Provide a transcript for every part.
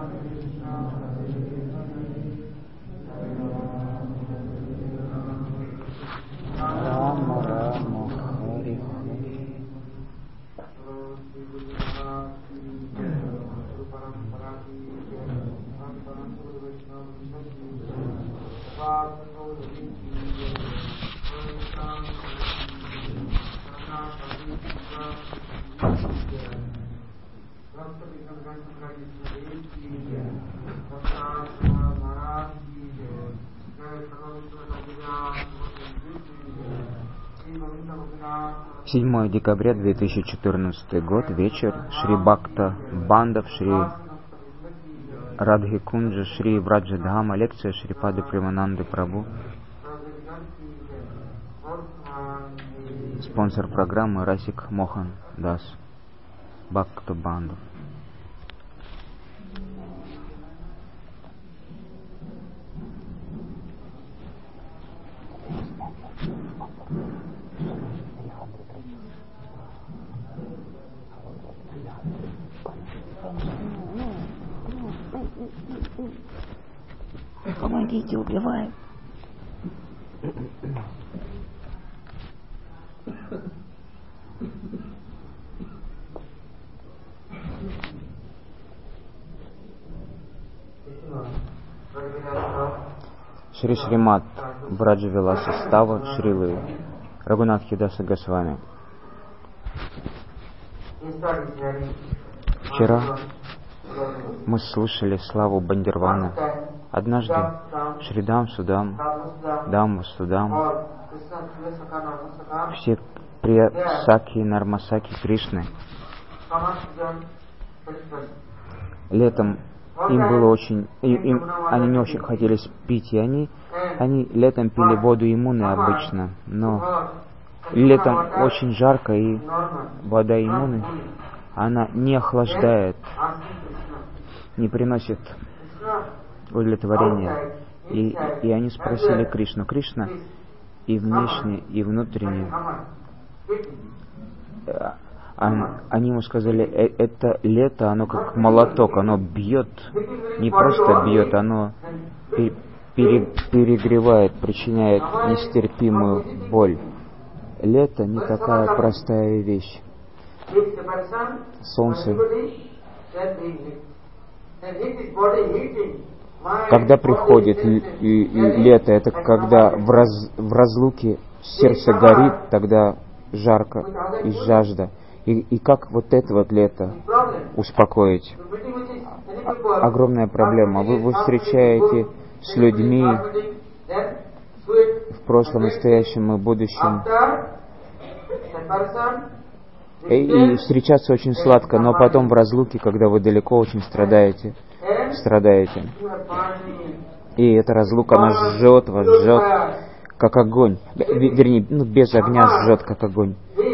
Рама Рама Хари Хари. Седьмое декабря 2014 год, вечер, Шри Бхакта Бандав, Шри Радхи Кунджа, Шри Враджа Дхама, лекция Шрипады Примананды Прабху. Спонсор программы Расик Мохан Дас, Бхакта Бандав. Помогите, убиваем. Шри Шримат Браджавиласа Става Шрилы Рагунатхи Даса Госвами. Вчера мы слушали славу Бандирвана. Однажды Шридам Судам, Дамма Судам, все Прия Саки и Нармасаки Кришны. Летом им было очень... они не очень хотели пить, и они летом пили воду иммуны обычно. Но летом очень жарко, и вода иммуны, она не охлаждает, не приносит удовлетворения. И они спросили Кришну: Кришна, и внешне, и внутренне. Они ему сказали: это лето, оно как молоток, оно бьет, не просто бьет, оно перегревает, причиняет нестерпимую боль. Лето не такая простая вещь. Солнце, когда приходит лето, это когда в разлуке сердце горит, тогда жарко и жажда. И как вот это вот лето успокоить? Огромная проблема. Вы встречаете с людьми в прошлом, настоящем и будущем. И встречаться очень сладко, но потом в разлуке, когда вы далеко, очень страдаете. И эта разлука, она жжет вас, жжет, как огонь. Вернее, без огня жжет, как огонь.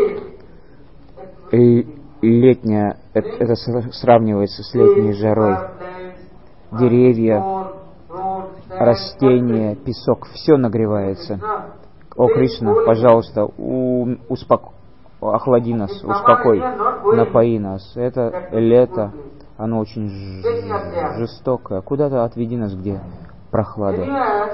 И летняя, это сравнивается с летней жарой. Деревья, растения, песок, все нагревается. О, Кришна, пожалуйста, охлади нас, успокой, напои нас. Это лето, оно очень жестокое. Куда-то отведи нас, где прохлада.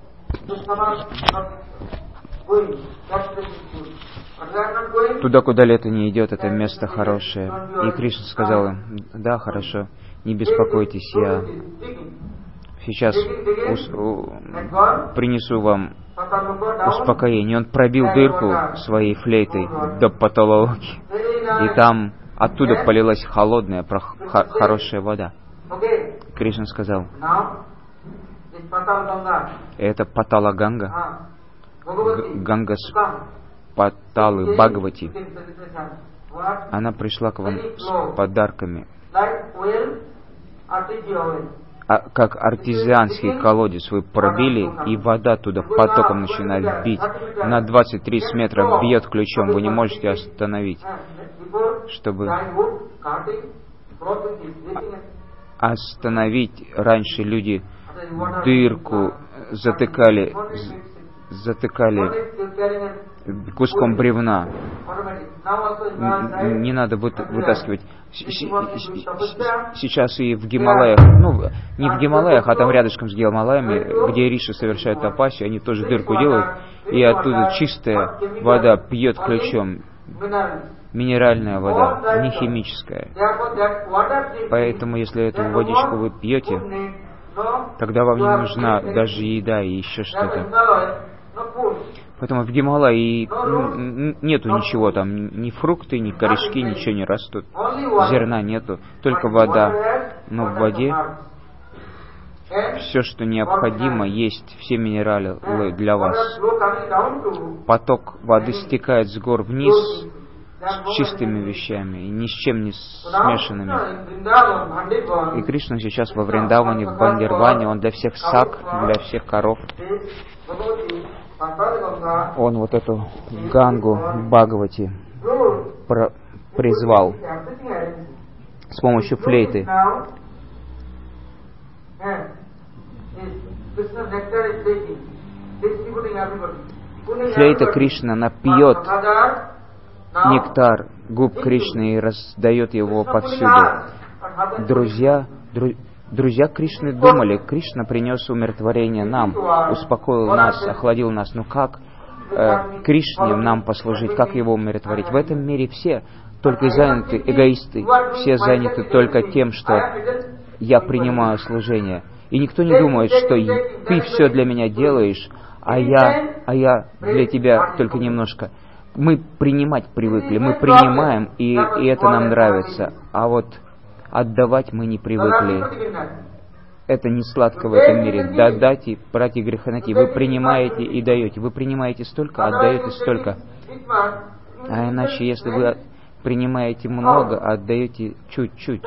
Туда, куда лето не идет, это место хорошее. И Кришна сказал им: да, хорошо, не беспокойтесь, я сейчас принесу вам успокоение. Он пробил дырку своей флейтой до потолоки, и там оттуда полилась холодная, хорошая вода. Кришна сказал: это Патала Ганга, Ганга с Паталы Бхагавати. Она пришла к вам с подарками, как артезианский колодец. Вы пробили, и вода туда потоком начинает бить. На 20-30 метров бьет ключом, вы не можете остановить. Чтобы остановить, раньше люди дырку затыкали куском бревна, Не надо вытаскивать. Сейчас и в Гималаях, не в Гималаях, а там рядышком с Гималаями, где риши совершают тапасию, они тоже дырку делают, и оттуда чистая вода пьет ключом. Минеральная вода, не химическая. Поэтому, если эту водичку вы пьете, тогда вам не нужна даже еда и еще что-то. Поэтому в Гималае нету ничего там, ни фрукты, ни корешки, ничего не растут. Зерна нету, только вода. Но в воде все, что необходимо, есть все минералы для вас. Поток воды стекает с гор вниз с чистыми вещами, ни с чем не смешанными. И Кришна сейчас во Вриндаване, в Бандирване, он для всех сак, для всех коров. Он вот эту Гангу в Бхагавати призвал с помощью флейты. Флейта Кришна напьет нектар губ Кришны и раздает его повсюду. Друзья Кришны думали, Кришна принес умиротворение нам, успокоил нас, охладил нас. Но как Кришне нам послужить, как его умиротворить? В этом мире все только заняты эгоисты, все заняты только тем, что я принимаю служение. И никто не думает, что ты все для меня делаешь, а я для тебя только немножко. Мы принимать привыкли, мы принимаем, и это нам нравится. А вот отдавать мы не привыкли. Это не сладко в этом мире. Дадати, братья грехонати, вы принимаете и даете. Вы принимаете столько, отдаете столько. А иначе, если вы принимаете много, а отдаете чуть-чуть,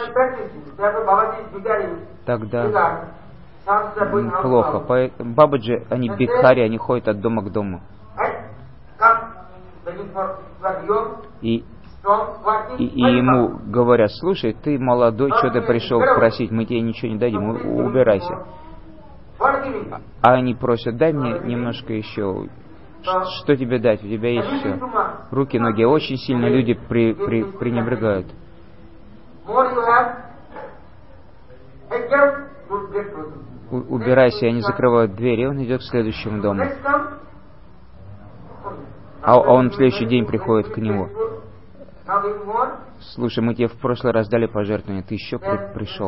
тогда плохо. Поэтому Бабаджи, они бикхари, они ходят от дома к дому. И ему говорят: слушай, ты молодой, что ты пришел просить, мы тебе ничего не дадим, убирайся. А они просят: дай мне немножко еще. Что тебе дать? У тебя есть все. Руки, ноги. Очень сильно люди пренебрегают. Убирайся, они закрывают дверь, и он идет к следующему дому. А он в следующий день приходит к нему. Слушай, мы тебе в прошлый раз дали пожертвование, ты еще пришел.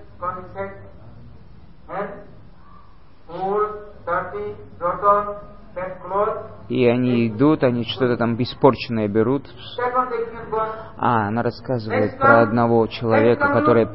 И они идут, они что-то там испорченное берут. Она рассказывает про одного человека, который,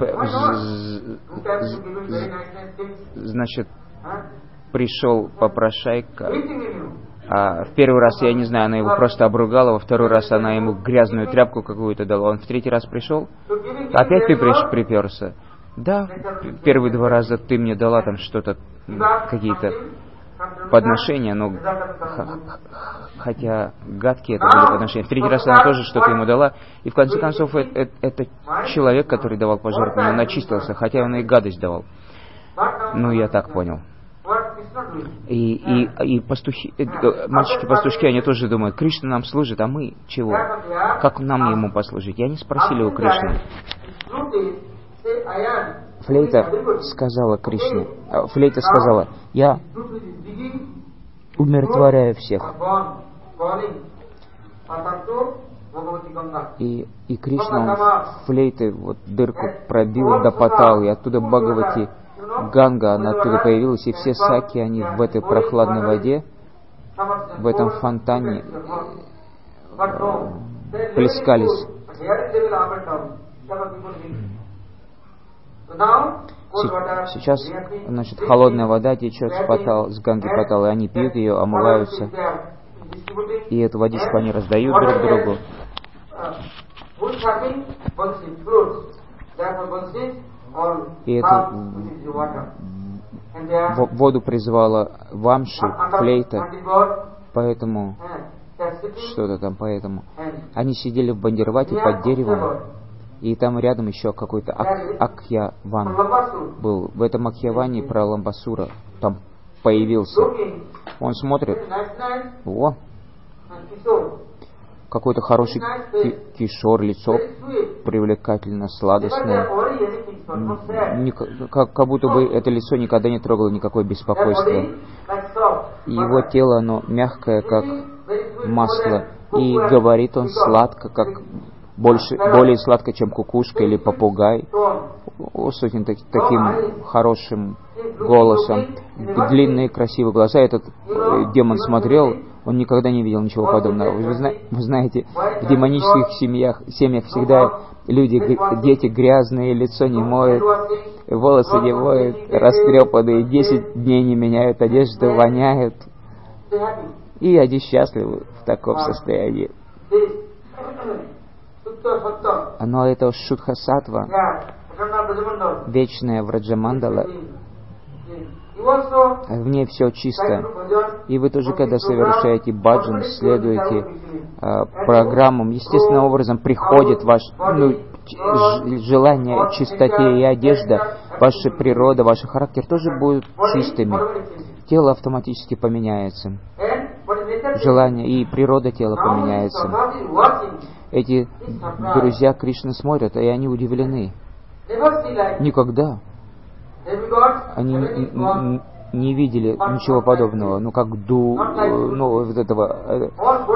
значит, пришел попрошайка. В первый раз, я не знаю, она его просто обругала, во второй раз она ему грязную тряпку какую-то дала. Он в третий раз пришел, опять ты приперся. Да, первые два раза ты мне дала там что-то, какие-то подношения, но хотя гадкие это были подношения. В третий раз она тоже что-то ему дала, и в конце концов это человек, который давал пожертвования, он очистился, хотя он и гадость давал. Ну, я так понял. И пастухи, мальчики-пастушки, они тоже думают: Кришна нам служит, а мы чего? Как нам ему послужить? И они спросили у Кришны. Флейта сказала Кришне, Флейта сказала: я умиротворяю всех. И Кришна флейты вот дырку пробил, допотал, и оттуда Бхагавати Ганга, она оттуда появилась, и все саки, они в этой прохладной воде, в этом фонтане плескались. Сейчас, значит, холодная вода течет с Ганги Патал, и они пьют ее, омываются, и эту водичку они раздают друг другу. И эту воду призвала Вамши, флейта, поэтому что-то там, поэтому они сидели в Бандирвате под деревом, и там рядом еще какой-то Акьяван был. В этом Акьяване про Ламбасура там появился. Он смотрит: о, какой-то хороший кишор, лицо привлекательно, сладостное. Как будто бы это лицо никогда не трогало никакое беспокойство. Его тело, оно мягкое, как масло. И говорит он сладко, как более сладко, чем кукушка или попугай. С этим таким хорошим голосом. Длинные красивые глаза. Этот демон смотрел, он никогда не видел ничего подобного. Вы знаете, в демонических семьях всегда дети грязные, лицо не моют, волосы не моют, растрепанные, 10 дней не меняют одежду, воняют. И они счастливы в таком состоянии. Но это Шудха-саттва, вечная Враджамандала, в ней все чисто. И вы тоже, когда совершаете баджан, следуете программам, естественным образом приходит ваше желание, чистоте и одежда, ваша природа, ваш характер тоже будут чистыми. Тело автоматически поменяется. Желание и природа тела поменяется. Эти друзья Кришны смотрят, и они удивлены. Никогда они не видели ничего подобного, как вот этого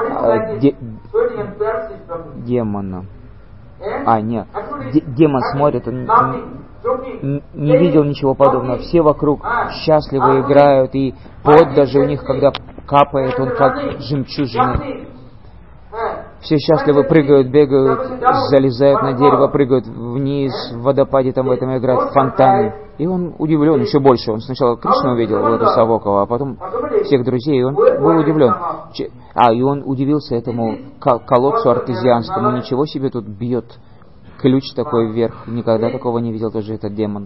демона. Нет, демон смотрит, он не видел ничего подобного. Все вокруг счастливо играют, и пот даже у них, когда капает, он как жемчужина. Все счастливо прыгают, бегают, залезают на дерево, прыгают вниз, в водопаде там в этом играют, в фонтане. И он удивлен еще больше. Он сначала Кришну увидел, Владу Савокова, а потом всех друзей, и он был удивлен. И он удивился этому колодцу артезианскому. Ничего себе, тут бьет ключ такой вверх. Никогда такого не видел тоже этот демон.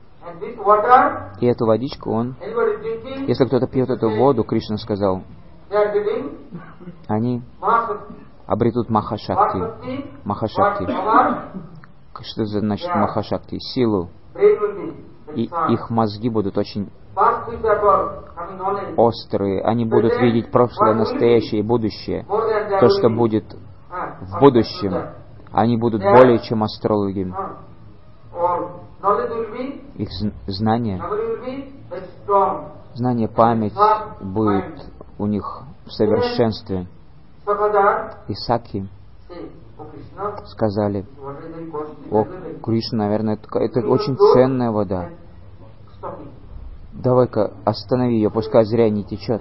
И эту водичку он... Если кто-то пьет эту воду, Кришна сказал, они обретут Махашакти. Махашакти. Что это значит Махашакти? Силу. И их мозги будут очень острые. Они будут видеть прошлое, настоящее и будущее. То, что будет в будущем. Они будут более чем астрологи. Их знание, память будет у них в совершенстве. И Сакхи сказали: о, Кришна, наверное, это очень ценная вода. Давай-ка останови ее, пускай зря не течет.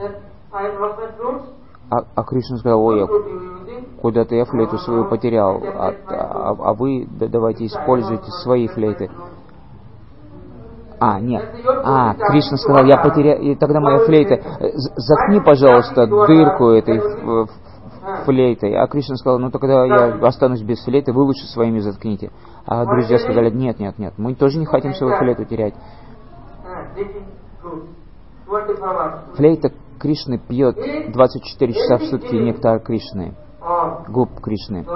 А Кришна сказал: ой, куда-то я флейту свою потерял, а вы давайте используйте свои флейты. Нет. Кришна сказал: я потерял, и тогда моя флейта, заткни, пожалуйста, дырку этой флейтой. А Кришна сказал: ну тогда я останусь без флейты, вы лучше своими заткните. А друзья сказали: нет, мы тоже не хотим свою флейту терять. Флейта Кришны пьет 24 часа в сутки нектар Кришны, губ Кришны.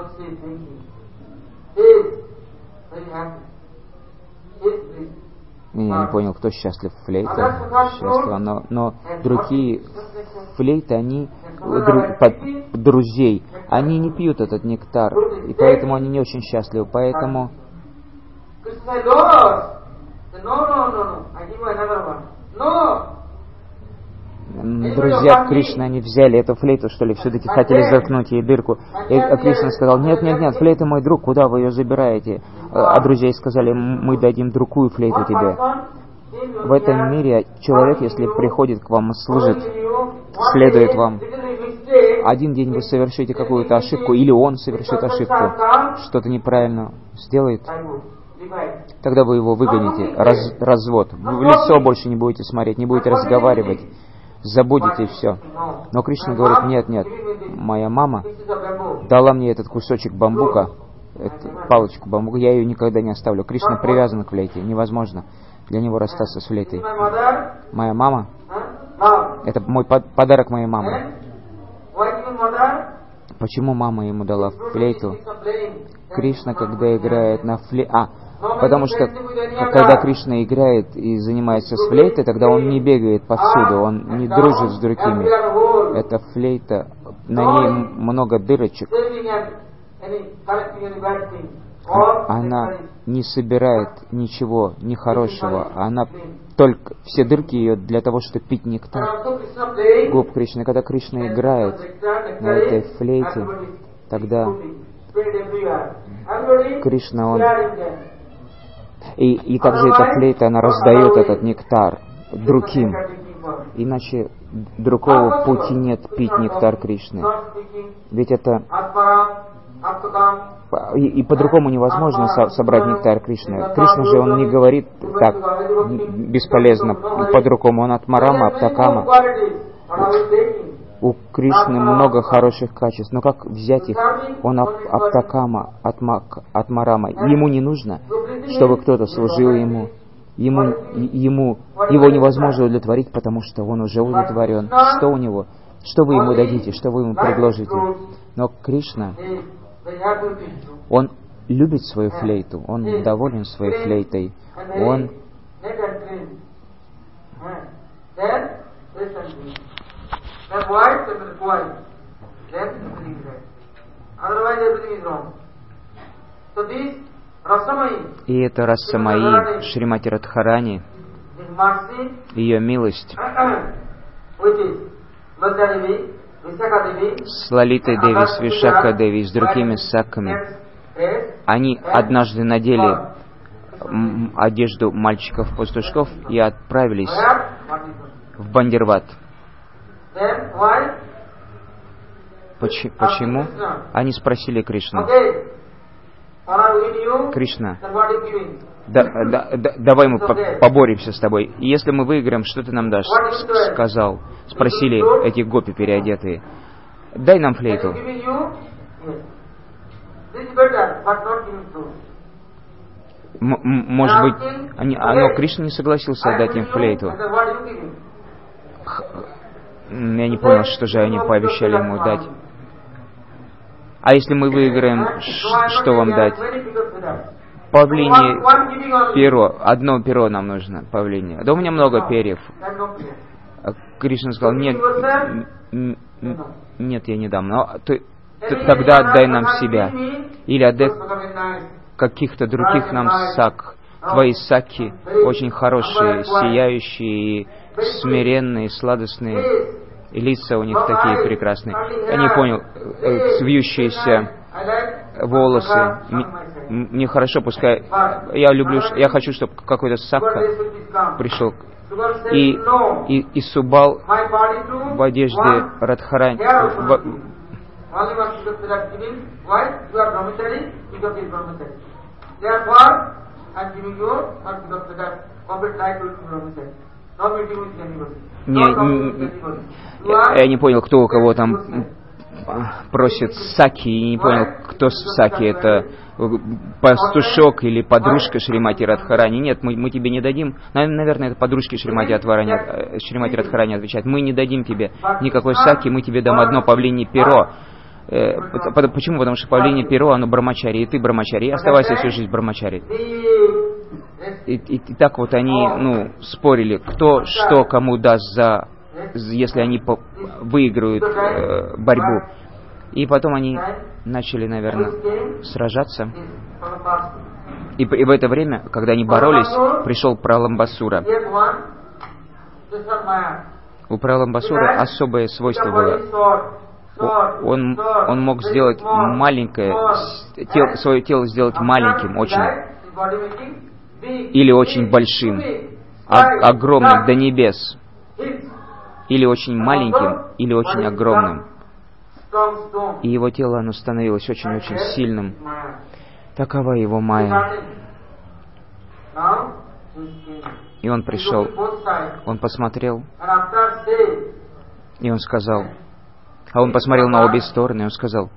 Я не понял, кто счастлив, флейта счастлива, но другие флейты, они друзей, они не пьют этот нектар, и поэтому они не очень счастливы, поэтому... Друзья Кришны, они взяли эту флейту, что ли, все-таки хотели заткнуть ей дырку. А Кришна сказал: нет, флейта мой друг, куда вы ее забираете? А друзья сказали: мы дадим другую флейту тебе. В этом мире человек, если приходит к вам и служит, следует вам, один день вы совершите какую-то ошибку, или он совершит ошибку, что-то неправильно сделает, тогда вы его выгоните, развод. Вы в лицо больше не будете смотреть, не будете разговаривать. Забудете все. Но Кришна говорит: нет, моя мама дала мне этот кусочек бамбука, эту палочку бамбука, я ее никогда не оставлю. Кришна привязан к флейте, невозможно для него расстаться с флейтой. Моя мама, это мой подарок моей мамы. Почему мама ему дала флейту? Кришна, когда играет на флейте... Потому что, когда Кришна играет и занимается с флейтой, тогда он не бегает повсюду, он не дружит с другими. Эта флейта на ней много дырочек. Она не собирает ничего нехорошего. Она только все дырки ее для того, чтобы пить нектар. Гоп Кришна, когда Кришна играет на этой флейте, тогда Кришна, он... И также эта флейта, она раздает этот нектар другим. Иначе другого пути нет пить нектар Кришны. Ведь это... И по-другому невозможно собрать нектар Кришны. Кришна же, он не говорит так бесполезно по-другому. Он Атмарама, Аптакама. У Кришны много хороших качеств. Но как взять их? Он Аптакама, Атмарама. Ему не нужно, чтобы кто-то служил ему. Его невозможно удовлетворить, потому что он уже удовлетворен. Что у него? Что вы ему дадите? Что вы ему предложите? Но Кришна, он любит свою флейту, он доволен своей флейтой, он... И это Расамаи, Шримати Радхарани, ее милость с Лалитой Деви, с Вишака Деви, с другими саками. Они однажды надели одежду мальчиков-пастушков и отправились в Бандирват. Почему? Они спросили Кришну: Кришна, давай мы поборемся с тобой. И если мы выиграем, что ты нам дашь? Сказал. Спросили эти гопи переодетые: дай нам флейту. Может быть, но Кришна не согласился дать им флейту. Я не понял, что же они пообещали ему дать. А если мы выиграем, что вам дать? Павлине перо. Одно перо нам нужно, павлине. Да у меня много перьев. А Кришна сказал: нет, я не дам. Но ты тогда отдай нам себя. Или отдай каких-то других нам сак. Твои саки очень хорошие, сияющие, смиренные, сладостные. И лица у них такие прекрасные. Я не понял, вьющиеся волосы. Мне хорошо, пускай... Я хочу, чтобы какой-то сакка пришел. И Субал в одежде Радхарани. Я не понял, кто у кого там просит саки, и не понял, кто саки, это пастушок или подружка Шримати Радхарани. Нет, мы тебе не дадим. Наверное, это подружки Шримати Радхарани отвечает: мы не дадим тебе никакой саки, мы тебе дам одно павлинье перо. Почему? Потому что павлинье перо, оно брамачари, и ты брамачари, и оставайся всю жизнь брамачари. И так вот они, спорили, кто что кому даст если они выиграют борьбу. И потом они начали, наверное, сражаться. И в это время, когда они боролись, пришел Праламбасура. У Праламбасуры особое свойство было. Он мог сделать свое тело сделать маленьким очень. Или очень большим, огромным до небес. Или очень маленьким, или очень огромным. И его тело, оно становилось очень-очень сильным. Такова его майя. И он пришел, он посмотрел, и он сказал, а он посмотрел на обе стороны, и он сказал: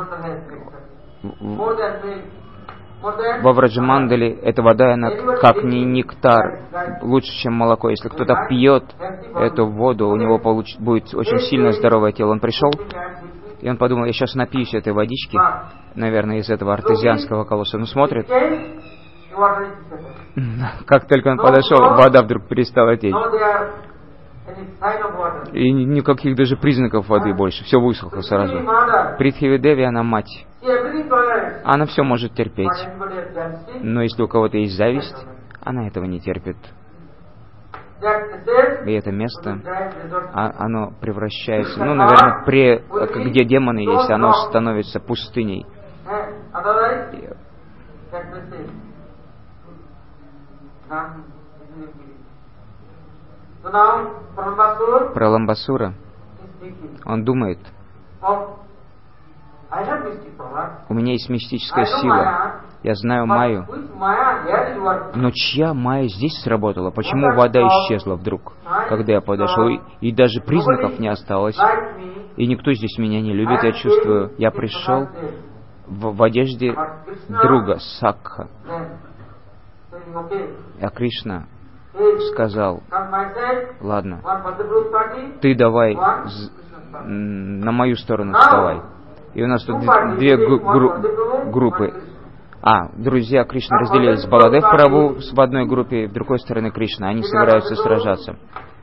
во Враджамандале эта вода, она как нектар, лучше, чем молоко. Если кто-то пьет эту воду, у него будет очень сильно здоровое тело. Он пришел, и он подумал: я сейчас напьюсь этой водички, наверное, из этого артезианского колодца. Он смотрит, как только он подошел, вода вдруг перестала течь. И никаких даже признаков воды больше. Все высохло сразу. Притхиви Деви, она мать. Она все может терпеть. Но если у кого-то есть зависть, она этого не терпит. И это место, оно превращается, наверное, где демоны есть, оно становится пустыней. Праламбасура, он думает, у меня есть мистическая сила, я знаю Майю, но чья Майя здесь сработала? Почему вода исчезла вдруг, когда я подошел, и даже признаков не осталось, и никто здесь меня не любит, я чувствую, я пришел в одежде друга, Сакха. А Кришна сказал, ладно, ты давай на мою сторону вставай. И у нас тут две группы. Друзья Кришны разделились. Баладев Прабху в одной группе, в другой стороне Кришна. Они собираются сражаться.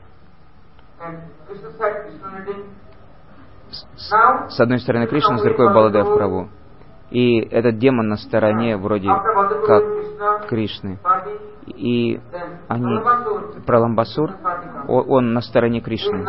С одной стороны Кришна, с другой Баладев Прабху. И этот демон на стороне вроде как Кришны. И они, Праламбасур, он на стороне Кришны.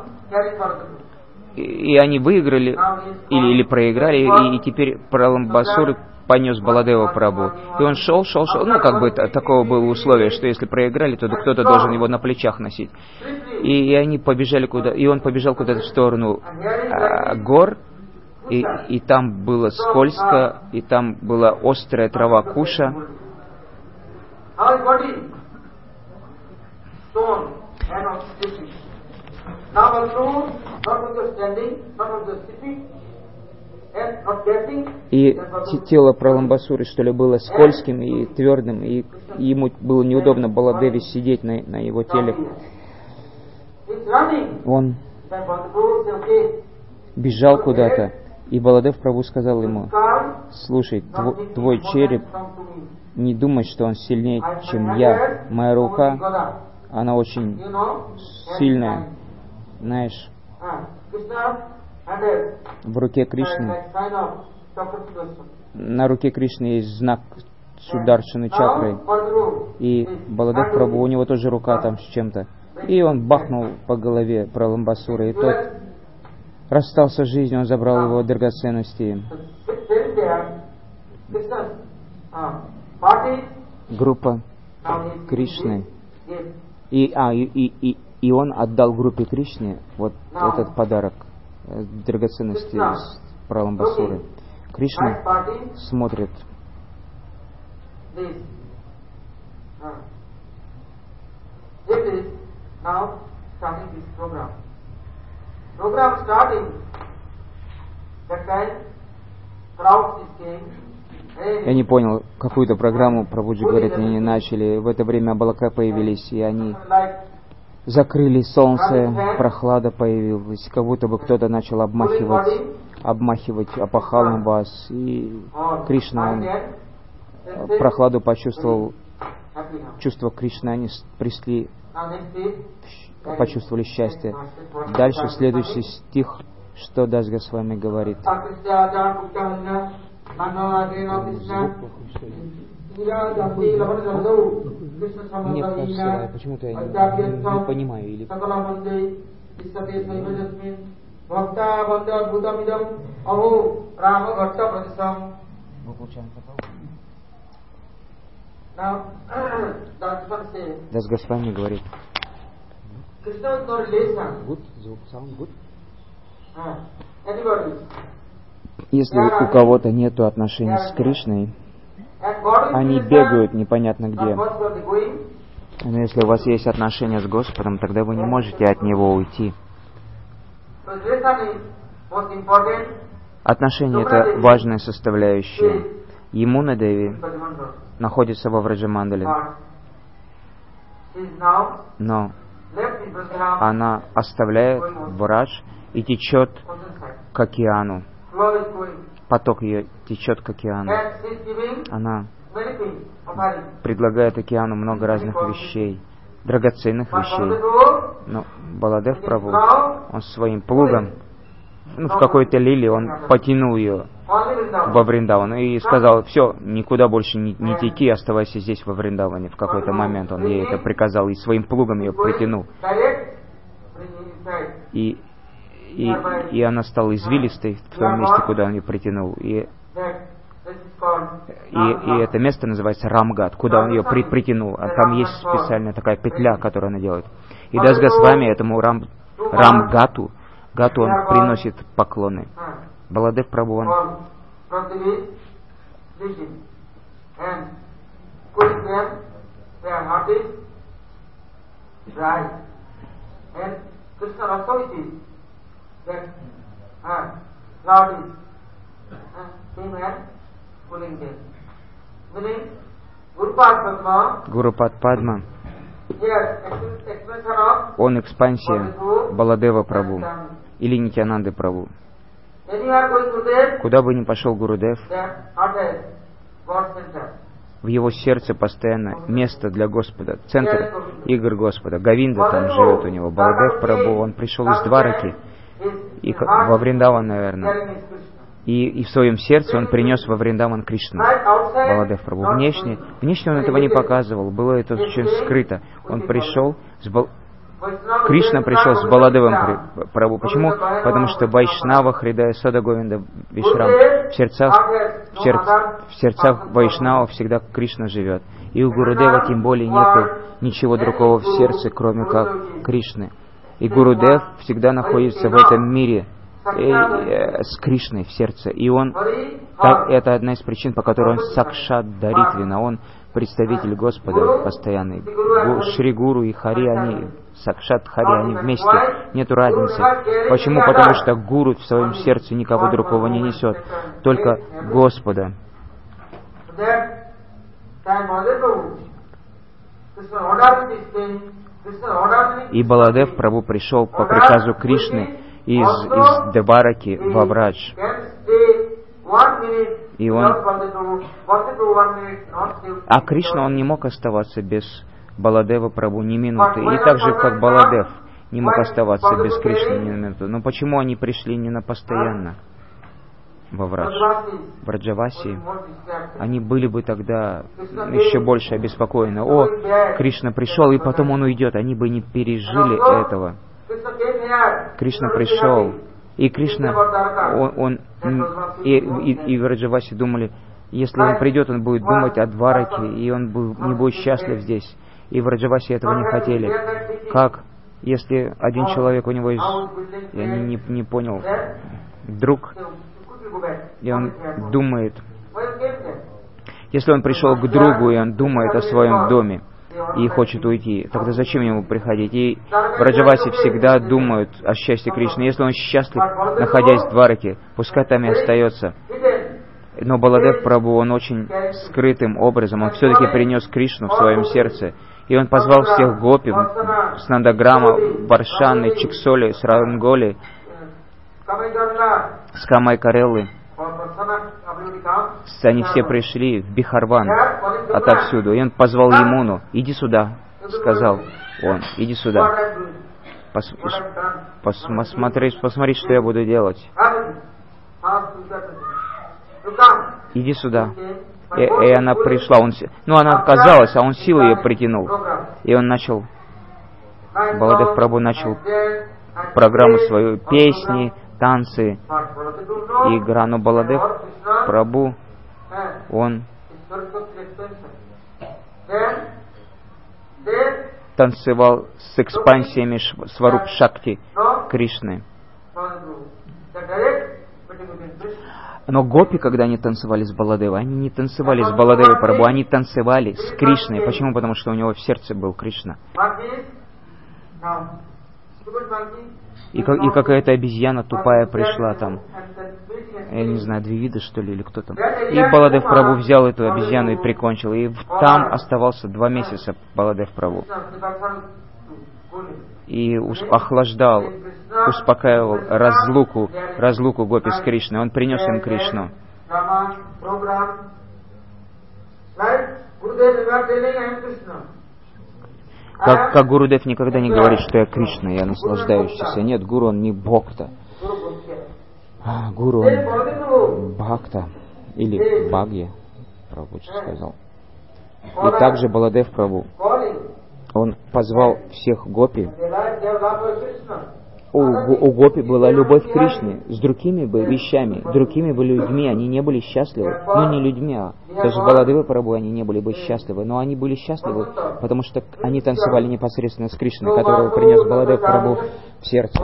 И они выиграли или проиграли, и теперь Праламбасур понес Баладева Прабху. И он шел, такого было условие, что если проиграли, то кто-то должен его на плечах носить. И они побежали и он побежал куда-то в сторону гор, и там было скользко, и там была острая трава куша. И тело Праламбасуры, что ли, было скользким и твердым, и ему было неудобно Баладеве сидеть на его теле. Он бежал куда-то, и Баладев Прабху сказал ему, слушай, твой череп, не думай, что он сильнее, чем я. Моя рука, она очень сильная. Знаешь, в руке Кришны, на руке Кришны есть знак Сударшаны чакры. И Баладев Прабху, у него тоже рука там с чем-то. И он бахнул по голове Праламбасура, и тот расстался с жизнью, он забрал его драгоценности. Группа Кришны. И он отдал группе Кришне вот этот подарок, драгоценности с Праламбасуры. Кришна смотрит. Я не понял, какую-то программу Прабхуджи говорит, они начали. В это время облака появились, и они закрыли солнце, прохлада появилась, как будто бы кто-то начал обмахивать опахалом вас. И Кришна, он прохладу почувствовал, чувство Кришны, они почувствовали счастье. Дальше следующий стих, что Дас Госвами говорит. Нет, как почему-то я не понимаю. Или... Дас Госвами говорит. Если у кого-то нет отношений с Кришной, они бегают непонятно где. Но если у вас есть отношения с Господом, тогда вы не можете от Него уйти. Отношения — это важная составляющая. Ямуна Деви находится во Враджамандале, но она оставляет Врадж и течет к океану. Поток ее течет к океану. Она предлагает океану много разных вещей. драгоценных вещей. Но Баладев Прабху, он своим плугом, в какой-то лилии он потянул ее во Вриндаван и сказал: все, никуда больше не теки, оставайся здесь во Вриндаване. В какой-то момент он ей это приказал и своим плугом ее притянул. И она стала извилистой в том месте, куда он ее притянул. И это место называется Рамгат, куда он ее притянул. А там есть специальная такая петля, которую она делает. И Дас Госвами этому Рамгату он приносит поклоны. Баладев Прабху, Гурупад Падма, он экспансия Баладева Прабху или Нитьянанды Прабху. Куда бы ни пошел Гурудев, в его сердце постоянно место для Господа, центр игр Господа. Говинда там живет у него. Баладев Прабху, он пришел из Двараки, и во Вриндаван, наверное. И в своем сердце он принес во Вриндаван Кришну, Баладев Прабху. Внешне он этого не показывал, было это очень скрыто. Он пришел, Кришна пришел с Баладевом Прабху. Почему? Потому что Вайшнава Хридая Сада Говинда Вишрам. В сердцах Вайшнава всегда Кришна живет. И у Гурудева тем более нету ничего другого в сердце, кроме как Кришны. И Гурудев всегда находится в этом мире с Кришной в сердце. И это одна из причин, по которой он Сакшат Даритвина, он представитель Господа постоянный. Шри Гуру и Хари, они Сакшат Хари, они вместе, нету разницы. Почему? Потому что Гуру в своем сердце никого другого не несет, только Господа. И Баладев Прабху пришел по приказу Кришны из Двараки во Врадж. И Кришна, он не мог оставаться без Баладева Прабху ни минуты. И так же, как Баладев не мог оставаться без Кришны ни минуты. Но почему они пришли не на постоянно во Врадж? В Раджаваси они были бы тогда еще больше обеспокоены. О, Кришна пришел, и потом он уйдет. Они бы не пережили этого. Кришна пришел. И Кришна, и в Раджаваси думали, если он придет, он будет думать о Двараке, и он не будет счастлив здесь. И в Раджаваси этого не хотели. Как, если один человек у него есть, я не понял, друг, и он думает, если он пришел к другу, и он думает о своем доме, и хочет уйти, тогда зачем ему приходить? И в Раджаваси всегда думают о счастье Кришны. Если он счастлив, находясь в Двараке, пускай там и остается. Но Баладев Прабху, он очень скрытым образом, он все-таки принес Кришну в своем сердце. И он позвал всех гопи с Нандаграма, Варшаны, Чиксоли, с Ранголи, с Камайкареллы. Они все пришли в Бихарван отовсюду. И он позвал Ямуну. «Иди сюда», сказал он, «иди сюда. Посмотри, что я буду делать. Иди сюда». И она пришла. Она отказалась, а он силой ее притянул. И он начал, Баладев Прабху начал программу свою, песни, танцы, игра. Но Баладев Прабху, он танцевал с экспансиями Сваруб Шакти Кришны. Но гопи, когда они танцевали с Баладевой, они не танцевали с Баладевой Прабху, они танцевали с Кришной. Почему? Потому что у него в сердце был Кришна. И какая-то обезьяна тупая пришла там, я не знаю, Двивида, что ли, или кто там. И Баладев Прабху взял эту обезьяну и прикончил. И там оставался 2 месяца Баладев Прабху. И охлаждал, успокаивал разлуку гопи с Кришной. Он принес им Кришну. Как Гурудев никогда не говорит, что я Кришна, я наслаждающийся. Нет, Гуру он не Бхакта. Гуру он Бхакта или Бхагья, Прабху сказал. И также Баладев Прабху, он позвал всех гопи. У гопи была любовь к Кришне с другими бы вещами, другими бы людьми, они не были счастливы. Ну, не людьми, а даже Баладева Прабху, они не были бы счастливы. Но они были счастливы, потому что они танцевали непосредственно с Кришной, которого принес Баладев Прабху в сердце.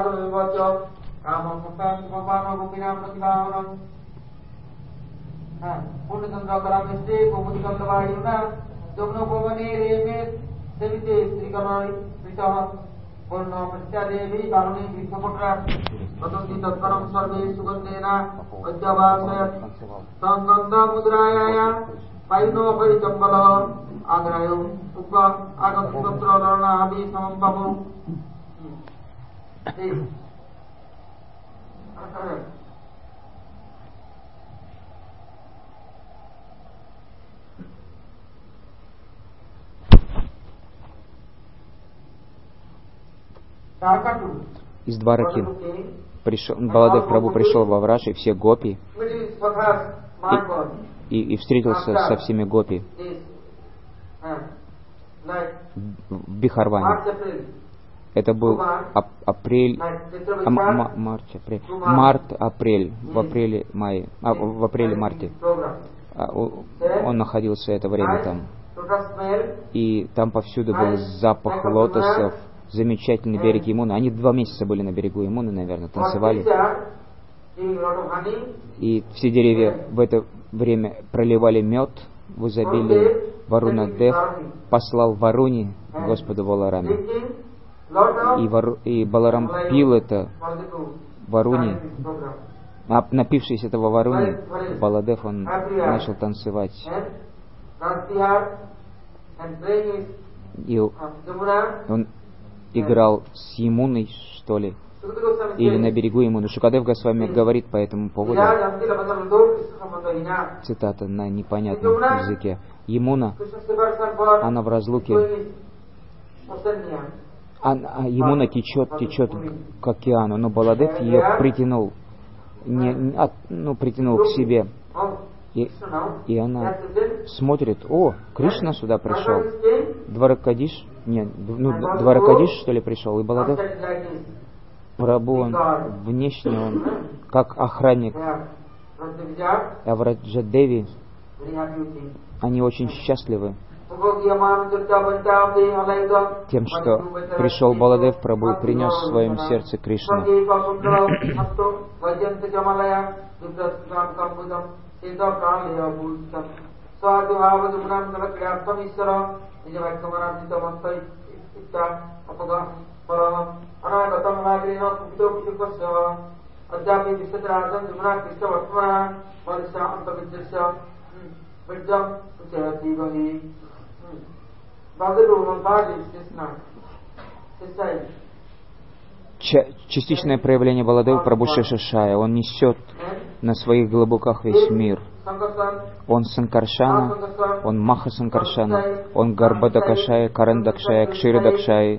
Из Двараки Баладев Прабху пришел во Враж, и все гопи, и встретился со всеми гопи в Бихарване. Это был апрель, март-апрель, в апреле-марте. Он находился это время там. И там повсюду был запах лотосов, замечательный берег Ямуны. Они 2 месяца были на берегу Ямуны, наверное, танцевали. И все деревья в это время проливали мед в изобилии. Варуна Дев послал Варуни Господу Балараме. И Баларам пил это Варуни. А напившись этого Варуни, Баладев, он начал танцевать. И он играл с Ямуной, что ли, или на берегу Ямуны. Шукадев Госвами говорит по этому поводу, цитата на непонятном языке. Ямуна, она в разлуке, Ямуна течет к океану, но Баладев ее притянул, притянул к себе. И она смотрит, о, Кришна сюда пришел. Дваракадиш, Дваракадиш, что ли, пришел. И Баладев Прабху, он внешне, он как охранник Авраджадеви, они очень счастливы тем, что пришел Баладев Прабху и принес в своем сердце Кришну. Частичное проявление Баладева Прабху Шешашая. Он несет на своих голубуках весь мир. Он Санкаршана, он Маха Санкаршана, он Гарбадакашая, Карандакшая, Кширадакшая.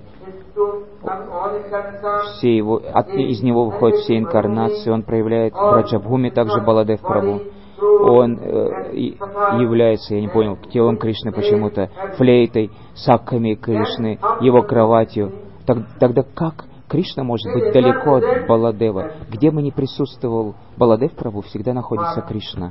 Все его, из него выходят все инкарнации. Он проявляет в Браджабхуме также Баладев Прабху. Он является, я не понял, телом Кришны почему-то, флейтой, сакками Кришны, его кроватью. Тогда как Кришна может быть далеко от Баладева? Где бы ни присутствовал Баладев Прабху, всегда находится Кришна.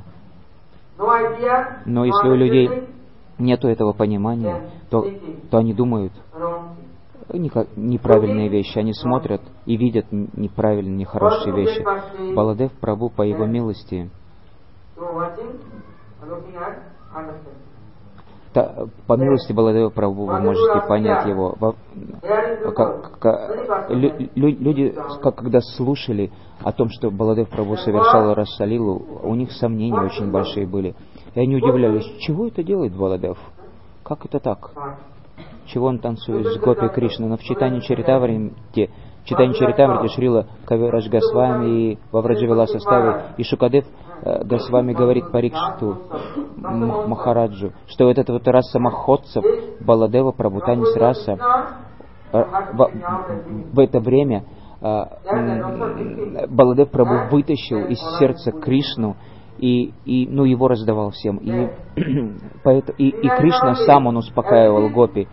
Но если у людей нет этого понимания, то они думают неправильные вещи. Они смотрят и видят неправильные, нехорошие вещи. Баладев Прабху, по его милости, по милости Баладева Прабху вы можете понять его. Люди, когда слушали о том, что Баладев Прабху совершал Расалилу, у них сомнения очень большие были. И они удивлялись, чего это делает Баладев? Как это так? Чего он танцует с Гопи Кришной? Но в читании Чаритамрите Читание Чаритамрити Шрила Кавирадж Госвами и во Враджавиласа составе, и Шукадев Госвами говорит Парикшиту Махараджу, что вот эта вот раса махотцев, Баладева, Прабхутанис раса, в это время Баладев Прабху вытащил из сердца Кришну и его раздавал всем. И Кришна сам он успокаивал гопи.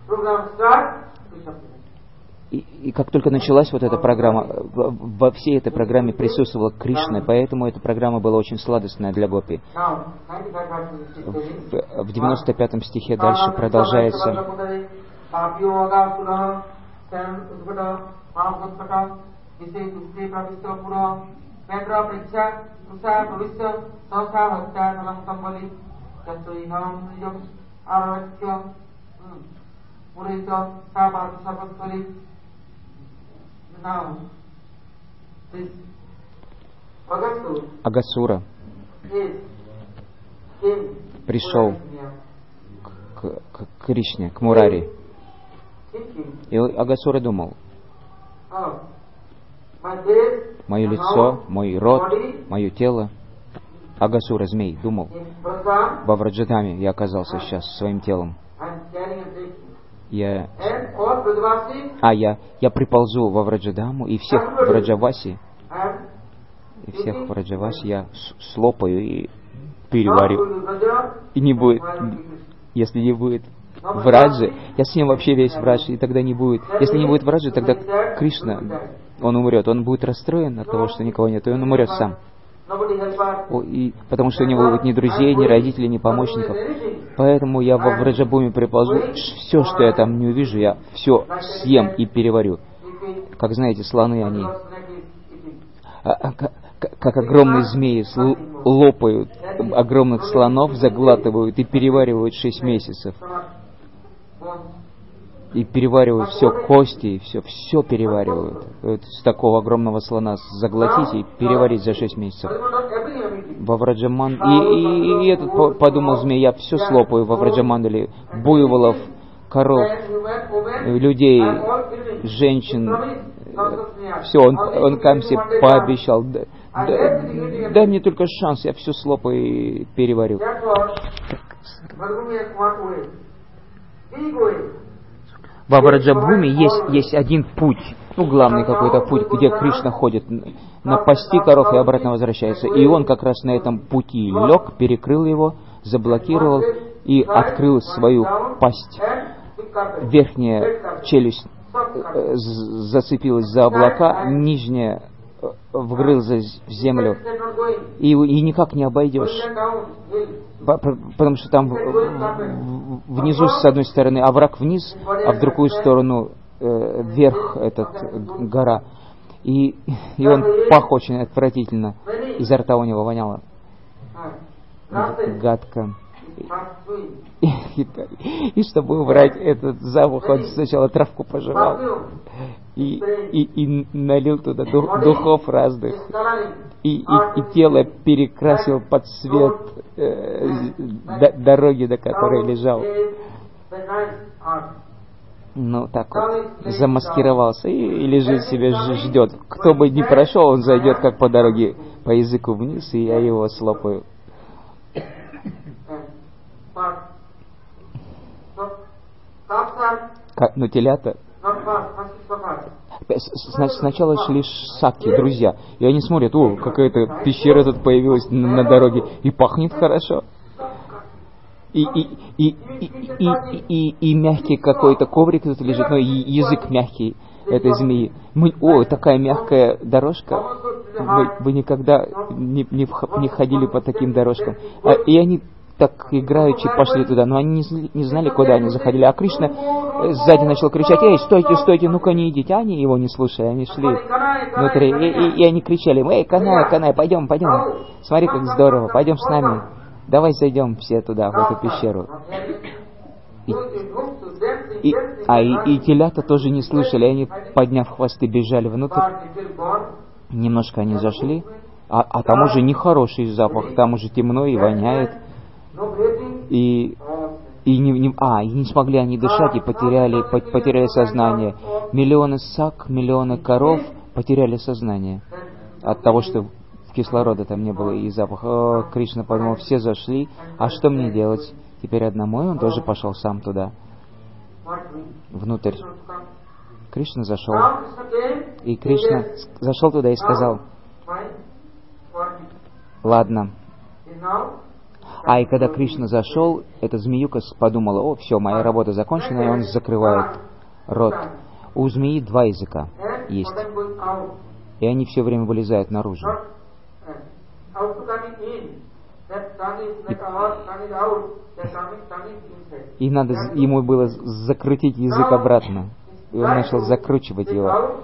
И как только началась вот эта программа, во всей этой программе присутствовала Кришна, поэтому эта программа была очень сладостная для гопи. В 95-м стихе дальше продолжается: Агасура пришел к Кришне, к Мурари. И Агасура думал: мое лицо, мой рот, мое тело. Агасура, змей, думал: во Враджадаме я оказался сейчас своим телом. Я приползу во Враджадаму, и всех Враджаваси я слопаю и переварю. И не будет, если не будет Враджи, я съем вообще весь Врадж, и тогда не будет. Если не будет Враджи, тогда Кришна, он умрет. Он будет расстроен от того, что никого нет, и он умрет сам. Потому что у него будет ни друзей, ни родителей, ни помощников. Поэтому я во Враджабуме приползу, все, что я там не увижу, я все съем и переварю. Как знаете, слоны, они как огромные змеи лопают огромных слонов, заглатывают и переваривают 6 месяцев. И переваривают все, кости, все переваривают. Вот с такого огромного слона заглотить и переварить за 6 месяцев. Во Враджаман... И этот подумал змей: я все слопаю во Враджамандале. Буйволов, коров, людей, женщин. Все, он Камсе пообещал: дай мне только шанс, я все слопаю и переварю. Во Враджабхуме есть один путь, главный какой-то путь, где Кришна ходит на пасти коров и обратно возвращается. И он как раз на этом пути лег, перекрыл его, заблокировал и открыл свою пасть. Верхняя челюсть зацепилась за облака, нижняя вгрылась в землю, и никак не обойдешь. Потому что там внизу с одной стороны овраг вниз, а в другую сторону вверх гора. И он пах очень отвратительно. Изо рта у него воняло гадко. И чтобы убрать этот запах, он сначала травку пожевал и налил туда духов разных. И тело перекрасил под цвет дороги, до которой лежал. Так вот, замаскировался и лежит себе, ждет. Кто бы ни прошел, он зайдет как по дороге, по языку вниз, и я его слопаю. Но телята... Сначала шли сакки, друзья, и они смотрят: какая-то пещера тут появилась на дороге, и пахнет хорошо. И мягкий какой-то коврик тут лежит, и язык мягкий этой змеи. Такая мягкая дорожка. Вы никогда не ходили по таким дорожкам. И они так играючи пошли туда, но они не знали, куда они заходили. А Кришна сзади начал кричать: эй, стойте, стойте, ну-ка не идите. Они его не слушали, они шли внутри. И они кричали: эй, Каная, Каная, пойдем, смотри, как здорово, пойдем с нами. Давай зайдем все туда, в эту пещеру. И телята тоже не слышали, они, подняв хвосты, бежали внутрь. Немножко они зашли, а там уже нехороший запах, там уже темно и воняет. И И не смогли они дышать, и потеряли сознание. Миллионы сак, миллионы коров потеряли сознание от того, что кислорода там не было и запаха. Кришна подумал, все зашли, а что мне делать? Теперь одному, и он тоже пошел сам туда, внутрь. Кришна зашел, и Кришна зашел туда и сказал, ладно. И когда Кришна зашел, эта змеюка подумала, все, моя работа закончена, и он закрывает рот. У змеи 2 языка есть, и они все время вылезают наружу. И надо ему было закрутить язык обратно. И он начал закручивать его.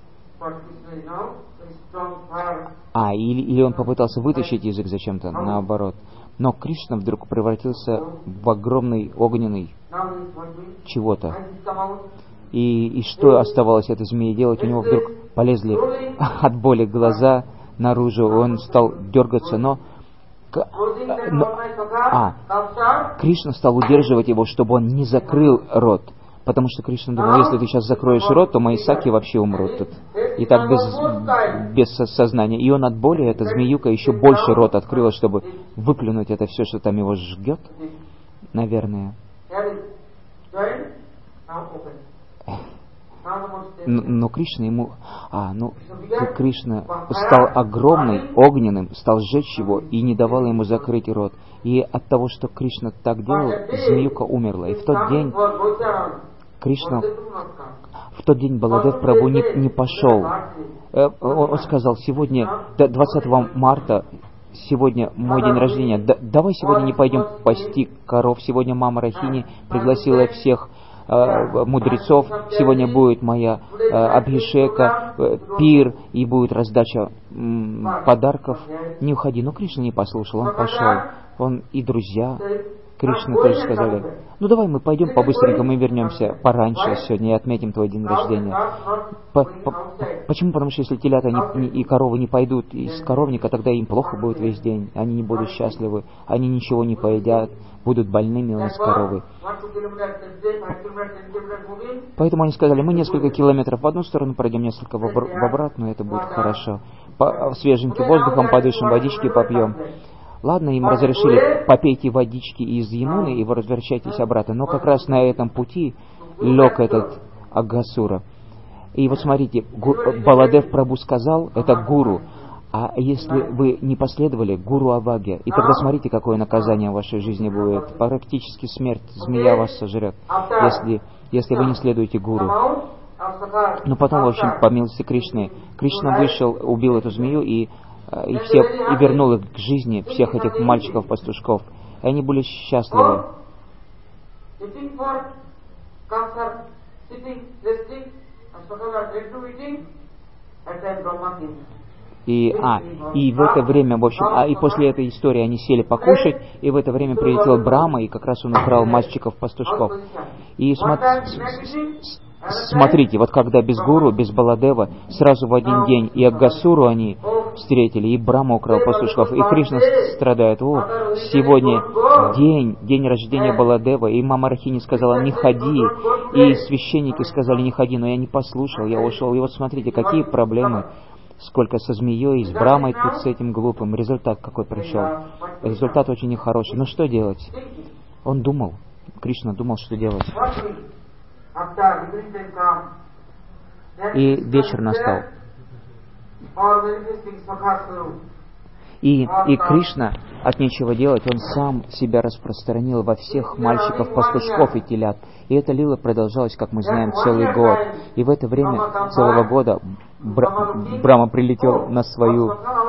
Или он попытался вытащить язык зачем-то, наоборот. Но Кришна вдруг превратился в огромный огненный чего-то. И что оставалось этой змее делать? У него вдруг полезли от боли глаза наружу, он стал дергаться, но Кришна стал удерживать его, чтобы он не закрыл рот. Потому что Кришна думал, если ты сейчас закроешь рот, то мои саки вообще умрут тут. И так без сознания. И он от боли, эта змеюка, еще больше рот открыла, чтобы выплюнуть это все, что там его жгет, наверное. Но Кришна ему... Кришна стал огромный, огненным, стал сжечь его и не давал ему закрыть рот. И от того, что Кришна так делал, змеюка умерла. И в тот день Баладев Прабху не пошел. Он сказал, сегодня, 20 марта, сегодня мой день рождения, давай сегодня не пойдем пасти коров. Сегодня мама Рахини пригласила всех мудрецов. Сегодня будет моя абхишека, пир, и будет раздача подарков. Не уходи. Но Кришна не послушал, он пошел. Он и друзья Кришны тоже сказали, давай мы пойдем по-быстренькому, мы вернемся пораньше сегодня и отметим твой день рождения. Почему? Потому что если телята и коровы не пойдут из коровника, тогда им плохо будет весь день, они не будут счастливы, они ничего не поедят, будут больными у нас коровы. Поэтому они сказали, мы несколько километров в одну сторону пройдем, несколько в обратную, это будет хорошо. Свеженьким воздухом подышим, водички попьем. Ладно, им разрешили, попейте водички из Ямуны и возвращайтесь обратно. Но как раз на этом пути лег этот Агасура. И вот смотрите, Баладев Прабху сказал, это гуру. А если вы не последовали, гуру Авагья, и тогда смотрите, какое наказание в вашей жизни будет. Практически смерть, змея вас сожрет, если вы не следуете гуру. Но потом, в общем, по милости Кришны, Кришна вышел, убил эту змею и вернул их к жизни, всех этих мальчиков-пастушков. И они были счастливы. И в это время, в общем, и после этой истории они сели покушать, и в это время прилетел Брахма, и как раз он украл мальчиков-пастушков. И смотрите, вот когда без гуру, без Баладева, сразу в один день и Агасуру они встретили, и Брахма украл пастушков, и Кришна страдает. Сегодня день рождения Баладева, и мама Рахини сказала, не ходи, и священники сказали, не ходи, но я не послушал, я ушел. И вот смотрите, какие проблемы, сколько со змеей, с Брахмой тут с этим глупым. Результат какой пришел. Результат очень нехороший. Ну что делать? Он думал, Кришна думал, что делать. И вечер настал. И Кришна от нечего делать, он сам себя распространил во всех мальчиков-пастушков и телят. И эта лила продолжалась, как мы знаем, целый год. И в это время целого года Брахма прилетел на свою...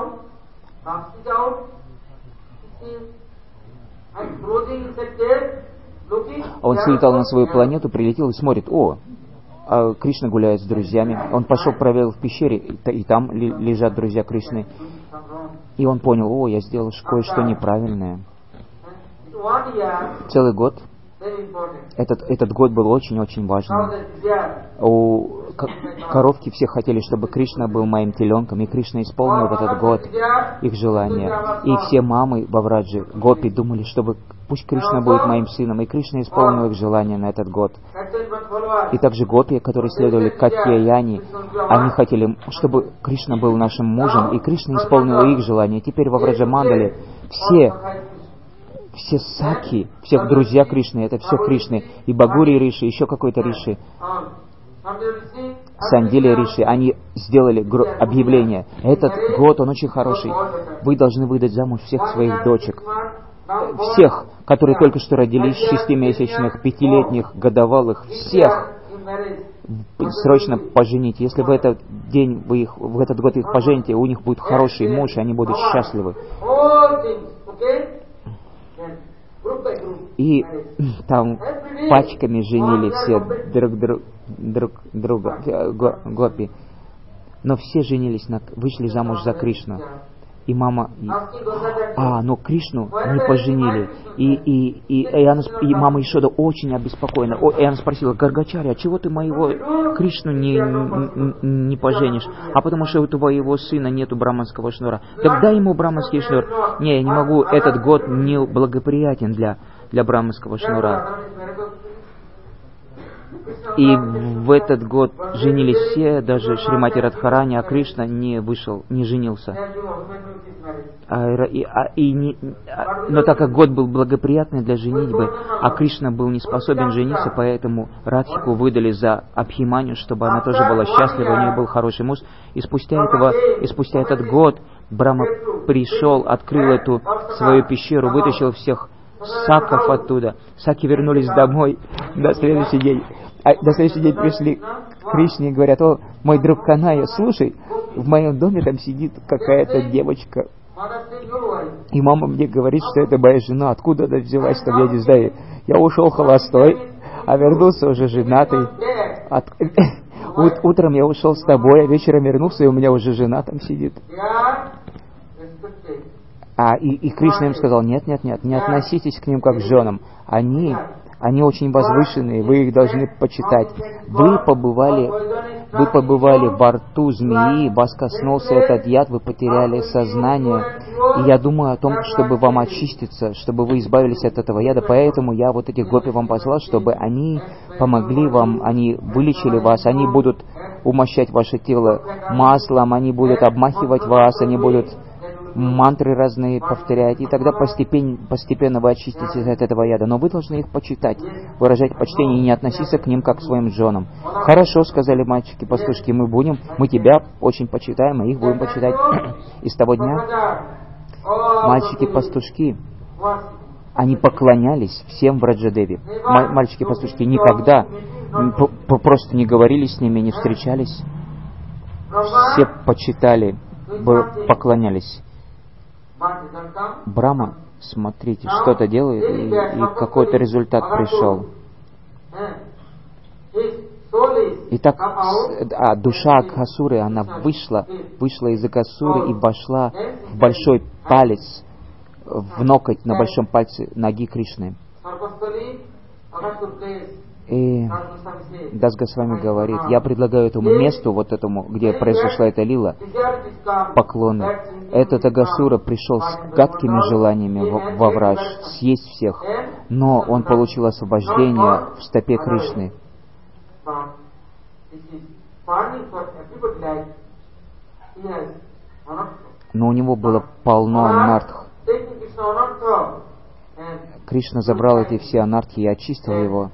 Он слетал на свою планету, прилетел и смотрит, Кришна гуляет с друзьями. Он пошел, проверил в пещере, и там лежат друзья Кришны. И он понял, я сделал кое-что неправильное. Целый год. Этот год был очень-очень важным. У коровки все хотели, чтобы Кришна был моим теленком, и Кришна исполнил в этот год их желание. И все мамы во Враджи, гопи, думали, чтобы пусть Кришна будет моим сыном, и Кришна исполнил их желание на этот год. И также гопи, которые следовали Катьяяни, они хотели, чтобы Кришна был нашим мужем, и Кришна исполнил их желание. И теперь во Враджамандале все саки, всех друзья Кришны, это все Кришны, и Багури Риши, еще какой-то Риши, Сандили Риши, они сделали объявление. Этот год, он очень хороший. Вы должны выдать замуж всех своих дочек. Всех, которые только что родились, 6-месячных, 5-летних, годовалых, всех срочно пожените. Если в этот день в этот год их пожените, у них будет хороший муж, и они будут счастливы. И там пачками женили все друг друга, гопи. Но все женились, вышли замуж за Кришну. И мама... но Кришну не поженили. И мама Ишода очень обеспокоена. И она спросила: Гаргачарья, а чего ты моего Кришну не поженишь? А потому что у твоего сына нету браманского шнура. Так дай ему браманский шнур. Не, я не могу, этот год не благоприятен для браманского шнура. И в этот год женились все, даже Шримати Радхарани, а Кришна не женился. Но так как год был благоприятный для женитьбы, а Кришна был не способен жениться, поэтому Радхику выдали за Абхиманию, чтобы она тоже была счастлива, у нее был хороший муж. И спустя этот год Брахма пришел, открыл эту свою пещеру, вытащил всех саков оттуда. Саки вернулись домой до следующий день. До следующий день пришли к Кришне и говорят: о, мой друг Каная, слушай, в моем доме там сидит какая-то девочка. И мама мне говорит, что это моя жена. Откуда она взялась, там, я не знаю. Я ушел холостой, а вернулся уже женатый. Утром я ушел с тобой, а вечером вернулся, и у меня уже жена там сидит. И Кришна им сказал: нет, не относитесь к ним как к женам. Они очень возвышенные, вы их должны почитать. Вы побывали во рту змеи, вас коснулся этот яд, вы потеряли сознание. И я думаю о том, чтобы вам очиститься, чтобы вы избавились от этого яда. Поэтому я вот этих гопи вам послал, чтобы они помогли вам, они вылечили вас, они будут умощать ваше тело маслом, они будут обмахивать вас, они будут мантры разные повторять, и тогда постепенно вы очиститесь от этого яда. Но вы должны их почитать, выражать почтение и не относиться к ним как к своим женам. Хорошо, сказали мальчики-пастушки, мы тебя очень почитаем, и их будем почитать. И с того дня мальчики-пастушки, они поклонялись всем Враджадеви. Мальчики-пастушки никогда просто не говорили с ними, не встречались. Все почитали, поклонялись. Брахма, смотрите, что-то делает, и какой-то результат пришел. Итак, душа Агасуры, она вышла из Агасуры и вошла в большой палец, в ноготь на большом пальце ноги Кришны. И Дас Госвами говорит: я предлагаю этому месту, вот этому, где произошла эта лила, поклоны. Этот Агасура пришел с гадкими желаниями во Врадж, съесть всех, но он получил освобождение в стопе Кришны. Но у него было полно анартх. Кришна забрал эти все анартхи и очистил его.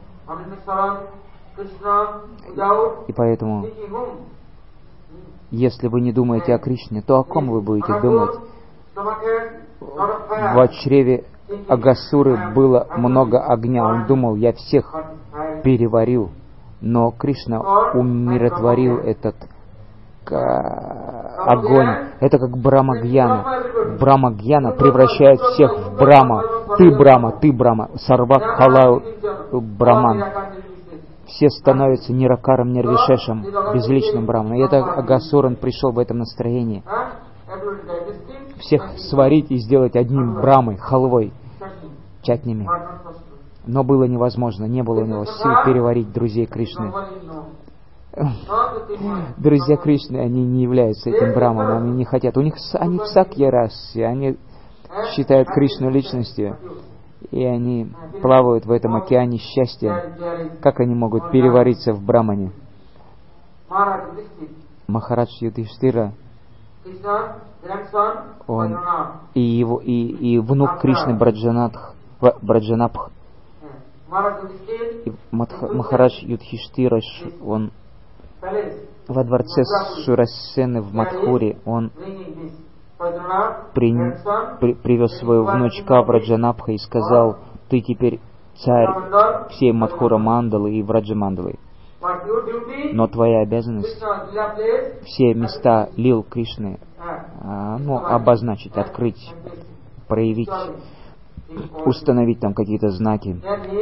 И поэтому, если вы не думаете о Кришне, то о ком вы будете думать? В чреве Агасуры было много огня. Он думал: я всех переварил. Но Кришна умиротворил этот огонь. Это как Брахма-гьяна. Брахма-гьяна превращает всех в Брахма. Ты Брахма. Сарвак халау Браман. Все становятся ниракаром, нирвишешем, безличным Брахманом. И это Агасуран пришел в этом настроении. Всех сварить и сделать одним Брахмой, халвой, чатнями. Но было невозможно, не было у него сил переварить друзей Кришны. Друзья Кришны, они не являются этим браманом, они не хотят. Они в сакья-расе, они считают Кришну личностью, и они плавают в этом океане счастья. Как они могут перевариться в брамане? Махарадж Юдхиштира, он и внук Кришны Браджанабх, Махарадж Юдхиштира, он во дворце Шурасены в Мадхуре, он привез своего внучка Браджанабха и сказал: ты теперь царь всей Мадхура Мандалы и Враджа Мандалы. Но твоя обязанность все места лил Кришны обозначить, открыть, проявить, установить там какие-то знаки.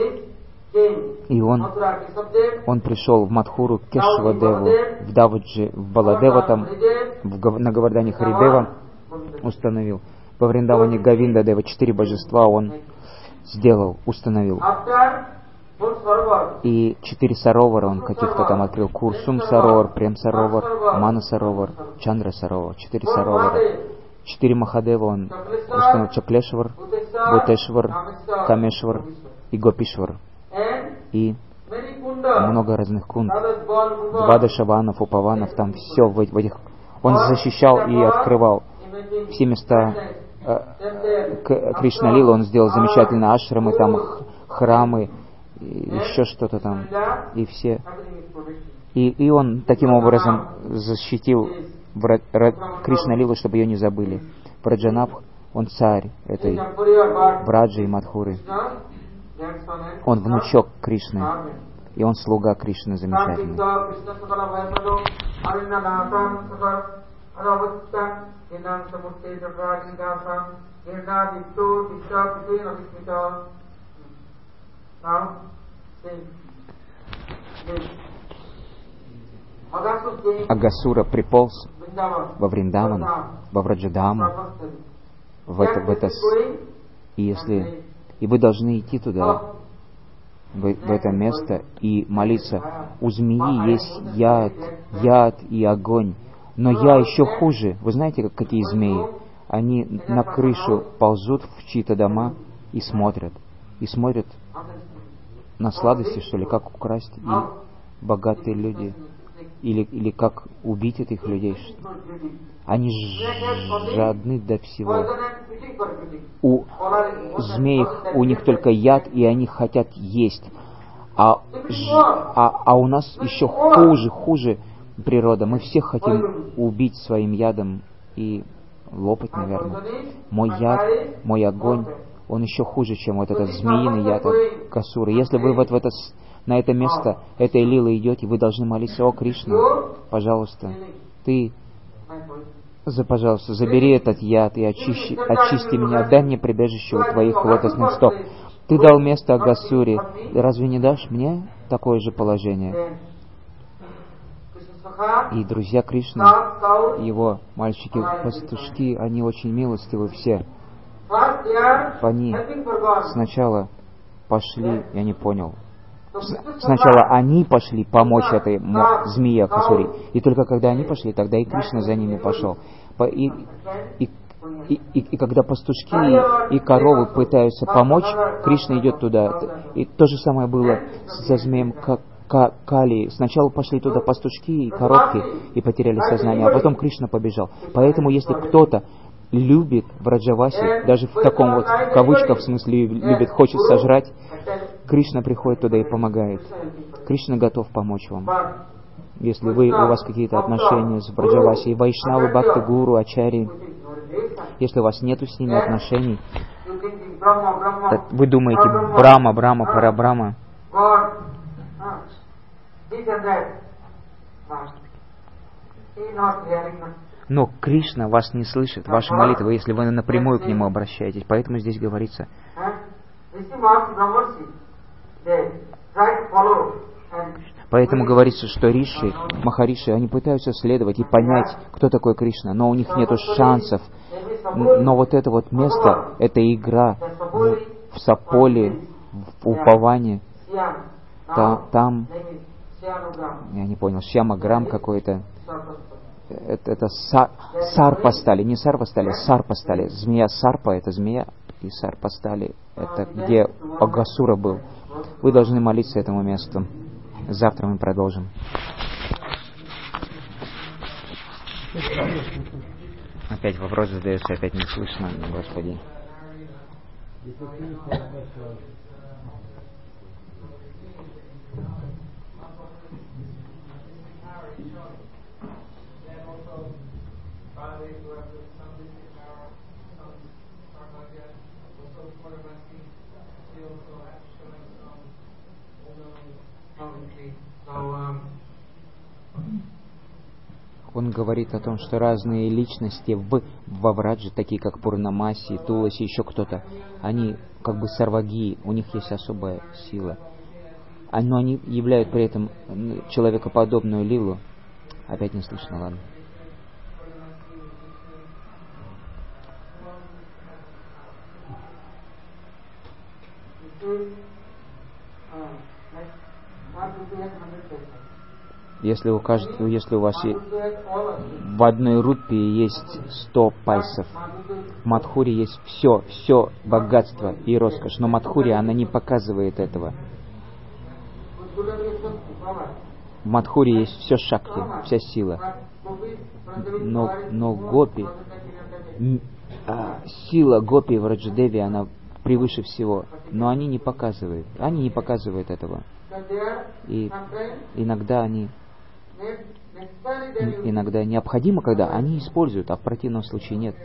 И он пришел в Мадхуру к Кешавадеву, в Даваджи, в Баладева, на Говардхане Харидева установил. Во Вриндаване Говинда Дева 4 божества он установил. И 4 саровара он каких-то там открыл. Курсум саровар, Прем саровар, Мана саровар, Чандра саровар. 4 саровара. 4 Махадева он установил. Чаклешвар, Бутешвар, Камешвар и Гопишвар. И много разных кунд. Двадашаванов, Упаванов, там все в этих. Он защищал и открывал все места Кришна-лилы. Он сделал замечательные ашрамы, там храмы, еще что-то там, и все. И он таким образом защитил Кришна-лилу, чтобы ее не забыли. Браджанабх, он царь этой Браджи и Мадхуры. Он внучок Кришны, и он слуга Кришны замечательный. Агасура приполз во Вриндаван, во Враджадаму, и вы должны идти туда, в это место, и молиться. У змеи есть яд и огонь, но я еще хуже. Вы знаете, какие змеи? Они на крышу ползут в чьи-то дома и смотрят на сладости, что ли, как украсть, и богатые люди, или как убить этих людей. Они жадны до всего. У змей, у них только яд, и они хотят есть. А у нас еще хуже природа. Мы всех хотим убить своим ядом и лопать, наверное. Мой яд, мой огонь, он еще хуже, чем вот этот змеиный яд от Касуры. Если вы на это место этой лилы идете, вы должны молиться: о Кришна, пожалуйста, пожалуйста, забери этот яд и очисти меня, дай мне прибежище у твоих лотосных стоп. Ты дал место Агасуре, разве не дашь мне такое же положение? И друзья Кришны, его мальчики-пастушки, они очень милостивы все. Они сначала пошли, я не понял, сначала они пошли помочь этой змее Агасуре, и только когда они пошли, тогда и Кришна за ними пошел. И когда пастушки и коровы пытаются помочь, Кришна идет туда. И то же самое было со змеем Кали. Сначала пошли туда пастушки и коровки и потеряли сознание, а потом Кришна побежал. Поэтому если кто-то любит Враджаваси, даже в таком вот, в кавычках, в смысле любит, хочет сожрать, Кришна приходит туда и помогает. Кришна готов помочь вам. Если у вас какие-то отношения с Враджаваси, Вайшнавы, Бхакти, Гуру, Ачари, если у вас нету с ними отношений, вы думаете Брахма, Парабрахма, но Кришна вас не слышит, ваши молитвы, если вы напрямую к Нему обращаетесь. Поэтому здесь говорится: поэтому говорится, что риши, махариши, они пытаются следовать и понять, кто такой Кришна, но у них нет шансов. Но вот это вот место, это игра в Саполе, в Упаване, там я не понял, Шьямаграм какой-то. Это сарпа стали, не сарпа стали, а сарпа стали. Змея сарпа, это змея, и сарпа стали, это где Агасура был. Вы должны молиться этому месту. Завтра мы продолжим. Опять вопрос задается, опять не слышно, Господи. Он говорит о том, что разные личности во Враджи, такие как Пурнамаси, Туласи, еще кто-то, они как бы сарваги, у них есть особая сила. Но они являют при этом человекоподобную лилу. Опять не слышно, ладно. Если у вас в одной рупии есть 100 пайсов, в Мадхуре есть все богатство и роскошь, но Мадхури, она не показывает этого. В Мадхуре есть все шакти, вся сила. Но гопи, сила гопи в Раджадеве, она превыше всего, но они не показывают этого. И иногда необходимо, когда они используют, а в противном случае нет.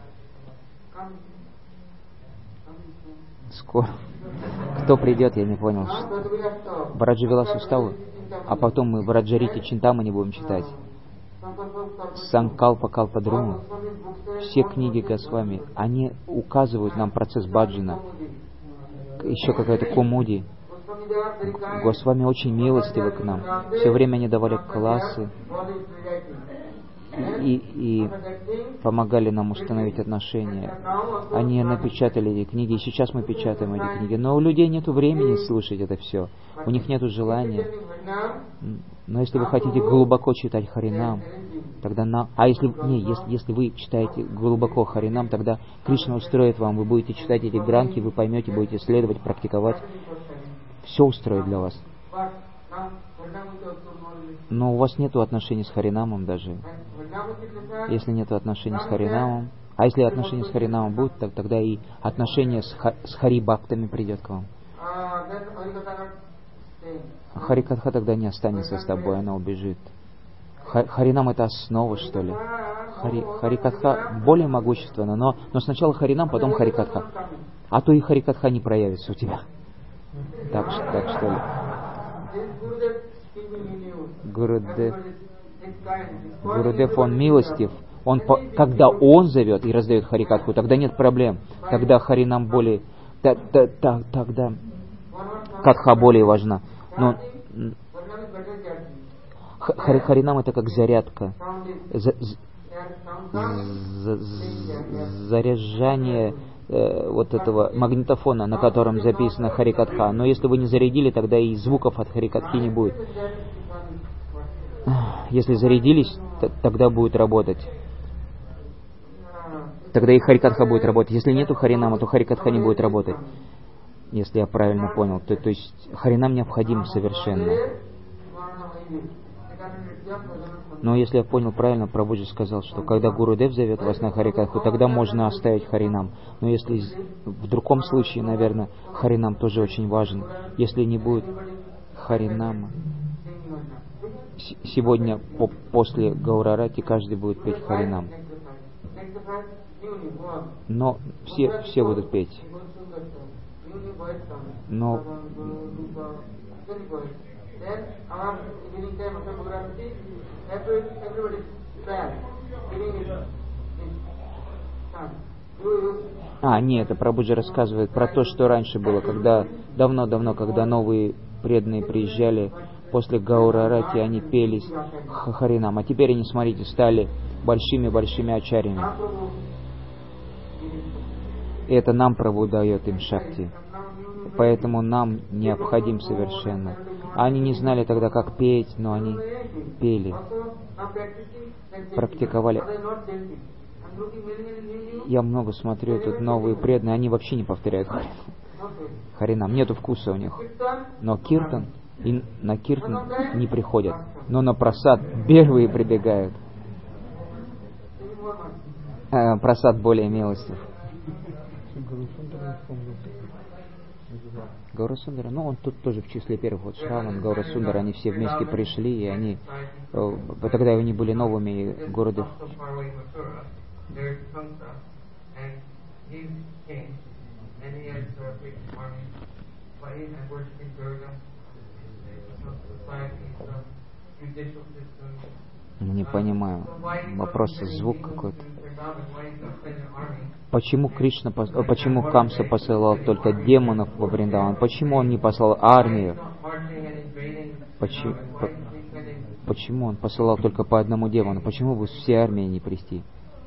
Скоро. Кто придет, я не понял. Браджавиласу встал, а потом мы Браджарити Чинтамани будем читать. Санкалпа Калпадруму. Все книги Госвами, они указывают нам процесс баджана. Еще какая-то Кумуди. Госвами очень милостивы к нам. Все время они давали классы и помогали нам установить отношения. Они напечатали эти книги, и сейчас мы печатаем эти книги. Но у людей нет времени слушать это все. У них нет желания. Но если вы хотите глубоко читать Харинам, тогда если вы читаете глубоко Харинам, тогда Кришна устроит вам. Вы будете читать эти гранхи, вы поймете, будете следовать, практиковать. Все устроит для вас. Но у вас нет отношений с Харинамом даже. Если нет отношений с Харинамом, а если отношения с Харинамом будут, тогда и отношения с Хари-бхактами придет к вам. Харикатха тогда не останется с тобой, она убежит. Харинам это основа, что ли. Харикатха более могущественна, но сначала Харинам, потом Харикатха. А то и Харикатха не проявится у тебя. Так что ли. Гурудев, он милостив. Когда он зовет и раздает Харикатху, тогда нет проблем. Тогда Харинам более... Тогда Катха более важна. Но Харинам это как зарядка. Заряжание вот этого магнитофона, на котором записано Харикатха. Но если вы не зарядили, тогда и звуков от Харикатхи не будет. Если зарядились, тогда будет работать. Тогда и Харикатха будет работать. Если нету Харинама, то Харикатха не будет работать. Если я правильно понял. То есть Харинам необходим совершенно. Но если я понял правильно, Прабхуджи сказал, что когда Гурудев зовет вас на Харикатху, тогда можно оставить Харинам. Но если в другом случае, наверное, Харинам тоже очень важен. Если не будет Харинама, сегодня после Гаурарати каждый будет петь Харинам. Но все будут петь. Но нет, это Прабхуджи рассказывает про то, что раньше было, когда давно-давно, когда новые преданные приезжали, после Гаурарати они пели Харинам, а теперь они, смотрите, стали большими-большими ачарьями. И это нам Прабху дает им шакти. поэтому нам необходим совершенно. Они не знали тогда, как петь, но они пели, практиковали. Я много смотрю, тут новые преданные, они вообще не повторяют Харинам, нету вкуса у них. Но киртан, и на киртан не приходят, но на прасад первые прибегают. Прасад более милостив. Гаурасундара, ну он тут тоже в числе первых. Вот Шраван, Гаурасундара, они все вместе пришли, и они, тогда они были новыми города. Не понимаю. Вопрос, звук какой-то. Почему почему Камса посылал только демонов во Вриндаван? Почему он не послал армию? Почему он посылал только по одному демону? Почему бы все армии не привести?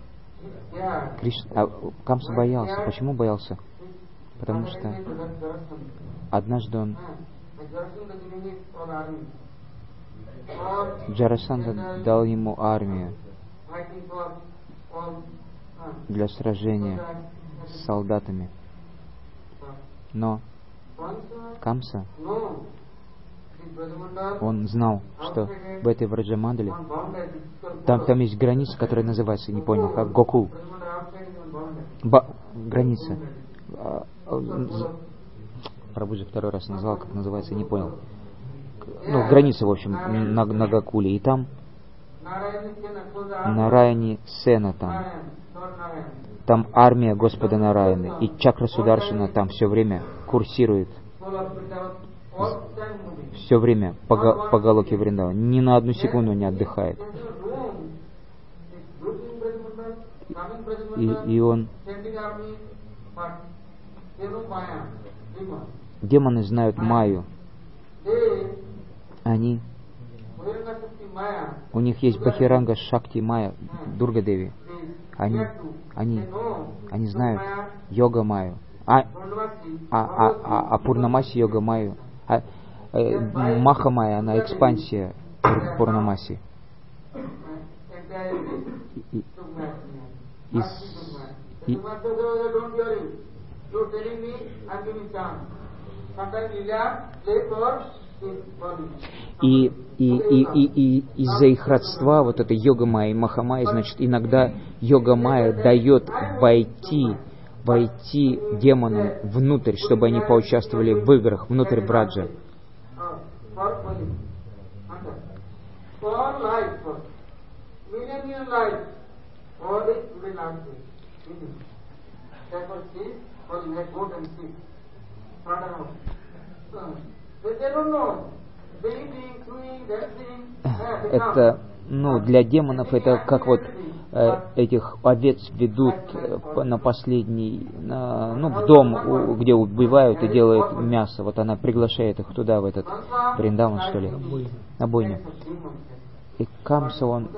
Камса боялся. Почему боялся? Потому что однажды он Джарасандха дал ему армию для сражения с солдатами. Но Камса, он знал, что в этой Враджамандале там есть граница, которая называется, не понял, как Гокул. Граница. Прабхуджи второй раз назвал, как называется, не понял. Ну, граница, в общем, на Гокуле. И там Нараяни Сена там армия Господа Нараяны. И Чакра Сударшана там все время курсирует. Все время по Галоке Вриндавана. Ни на одну секунду не отдыхает. И он... Демоны знают Майю. У них есть Бахиранга Шакти Майя, Дурга Деви. Они знают Йога Майю. Пурнамаси Йога Майю. Маха Майя, она экспансия Пурнамаси. И из-за их родства, вот это Йога Майя и Маха Майя, значит, иногда Йога Майя дает войти демонам внутрь, чтобы они поучаствовали в играх, внутрь Браджа. Это, для демонов это как вот этих овец ведут на последний, в дом, где убивают и делают мясо. Вот она приглашает их туда, в этот Вриндаван, что ли, на бойню. И Камса, он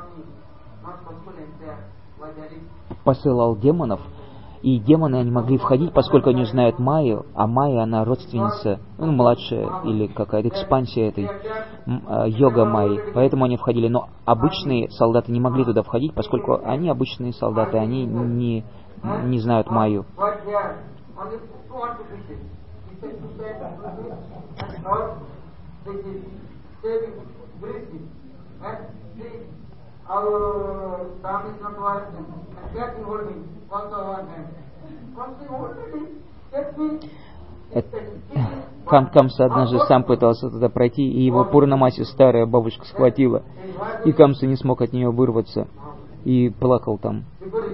посылал демонов, и демоны, они могли входить, поскольку они знают Майю, а Майя, она родственница, младшая, или какая-то экспансия этой Йога Майи, поэтому они входили. Но обычные солдаты не могли туда входить, поскольку они обычные солдаты, они не знают Майю. Камса однажды сам пытался туда пройти, и его Пурнамаси, старая бабушка, схватила, и Камса не смог от нее вырваться, и плакал там.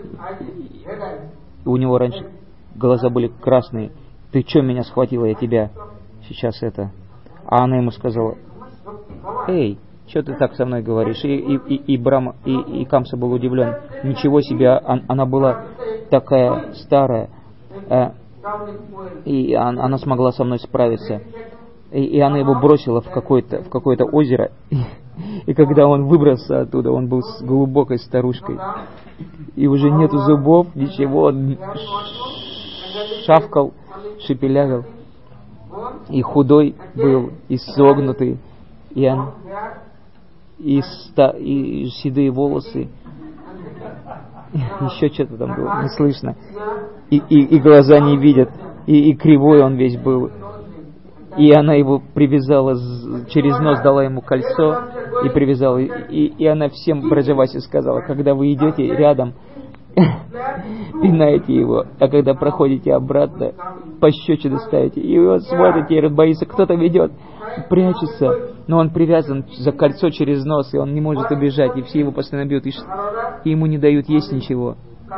У него раньше глаза были красные. «Ты что меня схватила, я тебя сейчас это...» А она ему сказала: «Эй, что ты так со мной говоришь?» И Камса был удивлен. Ничего себе, она была такая старая, и она смогла со мной справиться. И она его бросила в какое-то озеро. И когда он выбрался оттуда, он был с глубокой старушкой. И уже нету зубов, ничего, он шавкал, шепелявил. и худой был, и согнутый, и седые волосы, еще что-то там было, не слышно, и глаза не видят, и кривой он весь был. И она его привязала через нос, дала ему кольцо и привязала. И она всем Браджаваси сказала: когда вы идете рядом, пинайте его, а когда проходите обратно, пощечины ставите. И он смотрит, и боится, кто-то ведет, прячется, но он привязан за кольцо через нос, и он не может убежать, и все его постоянно бьют, и ему не дают есть ничего.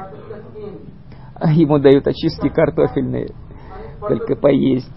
Ему дают очистки картофельные, только поесть.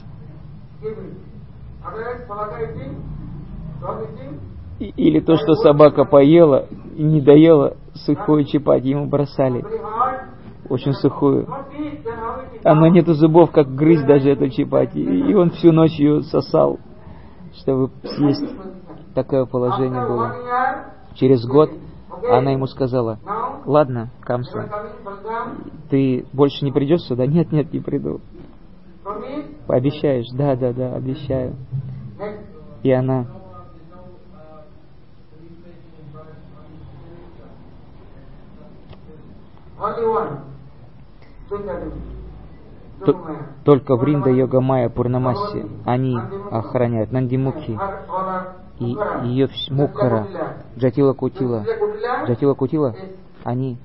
Или то, что собака поела и не доела, сухую чапати ему бросали, очень сухую. Она нету зубов, как грызть даже эту чапати, и он всю ночь ее сосал, чтобы съесть. Такое положение было. Через год она ему сказала: ладно, Камса, ты больше не придешь сюда? Нет, не приду. Пообещаешь? Да, обещаю. И она только Вринда Йога Майя Пурнамасси они охраняют, Нандимукхи и ее Мукхара, Джатила Кутила, они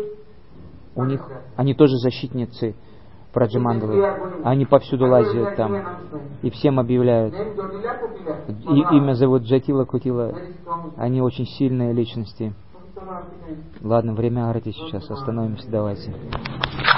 тоже защитницы Браджамандалы. Они повсюду лазят там и всем объявляют. И имя зовут Джатила Кутила. Они очень сильные личности. Ладно, время арати сейчас. Остановимся, давайте.